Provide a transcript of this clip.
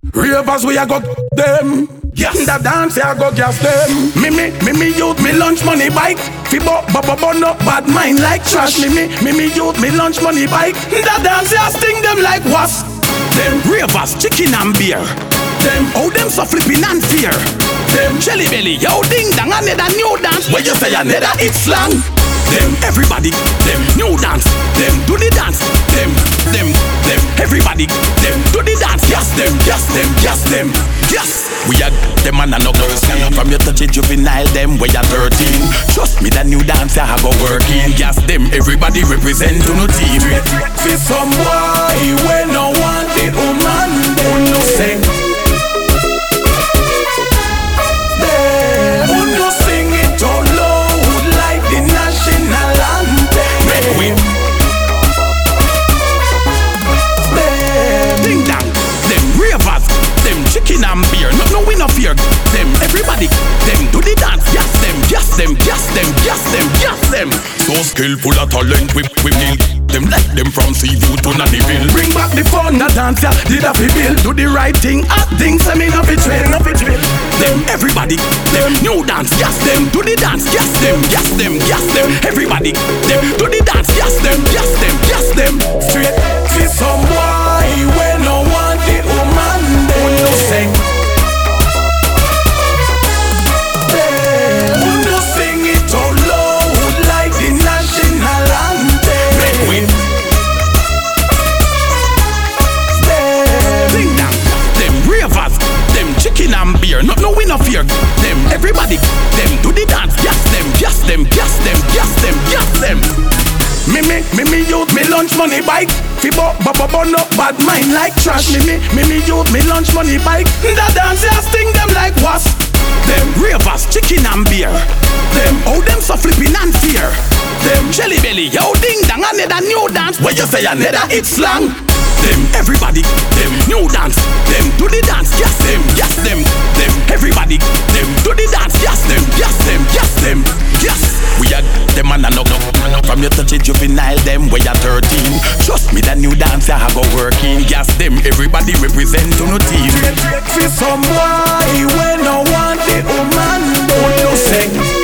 Ravers we a go them. Yes. The dance I go gas them. Me youth me lunch money bike. Fibo no bad mind like trash. Me youth me lunch money bike. The dance I sting them like wasp. Them ravers chicken and beer. Them how them so flipping and fear. Them jelly belly yo ding dang another new dance. Where you say another it's slang. Them everybody, them new dance, them do the dance, them everybody, them do the dance, yes them, yes. We are them and no girls. From your touch juvenile, them where you're 13. Trust me, that new dance I go working. Yes them, everybody represent to no team. For some boy when no one the woman, they no sing. Ding dang, them ravers, them chicken and beer. No we no fear. Them everybody, them do the dance. Yes them. So skillful a talent we build. Them like them from Seaview to Nannyville. Bring back the fun, the dance ya did a fi build. Do the right thing, acting, say me no fi trail. Them everybody, them new dance. Yes them, do the dance. Yes them. Everybody, them do the dance. Yes them. Straight to some boy when no one the woman they no sing. Who no sing it all loud like the national anthem. Make we ding dong, them ravers, them chicken and beer. No we no fear. Them everybody, them do the dance. Yes them. Me youth me lunch money bike. Fibo no bad mind like trash. Me youth me lunch money bike. The dance ya sting them like wasp. Them ravers chicken and beer. Them how them so flipping and fear. Them jelly belly yo ding dang another new dance. Where you say another it's slang. Them everybody, them new dance. Them do the dance. Yes them. Everybody, them do the dance. Yes them. We are them and no from your touch juvenile, them where you're 13. Trust me, that new dance I go working. Yes them, everybody represent to no team. For some boy when no one the woman don't no sing.